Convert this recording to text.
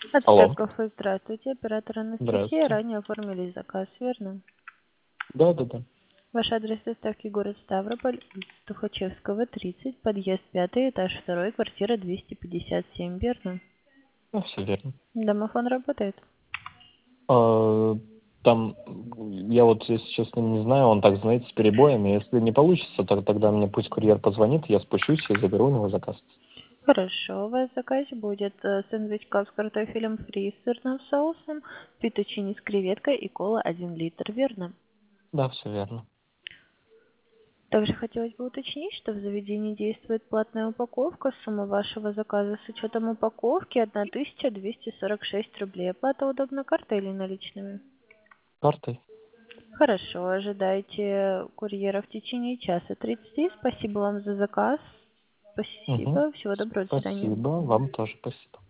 От Алло, Сберкафе, здравствуйте. Оператор Анастасия. здравствуйте. Ранее оформили заказ, верно? Да. Ваш адрес доставки город Ставрополь, Тухачевского, 30, подъезд 5, этаж 2, квартира 257, верно? Ну, все верно. Домофон работает? А, там, я вот, если честно, не знаю, он так, знаете, с перебоями. Если не получится, то тогда мне пусть курьер позвонит, я спущусь и заберу у него заказ. Хорошо, у вас в заказе будет сэндвич кап с картофелем фри с сырным соусом, фетучини с креветкой и кола 1 литр, верно? Да, все верно. Также хотелось бы уточнить, что в заведении действует платная упаковка. Сумма вашего заказа с учетом упаковки 1246 рублей. Оплата удобна картой или наличными? Картой? Хорошо, ожидайте курьера в течение часа 30. Спасибо вам за заказ. Угу. Спасибо, всего доброго, до свидания. Спасибо, вам тоже спасибо.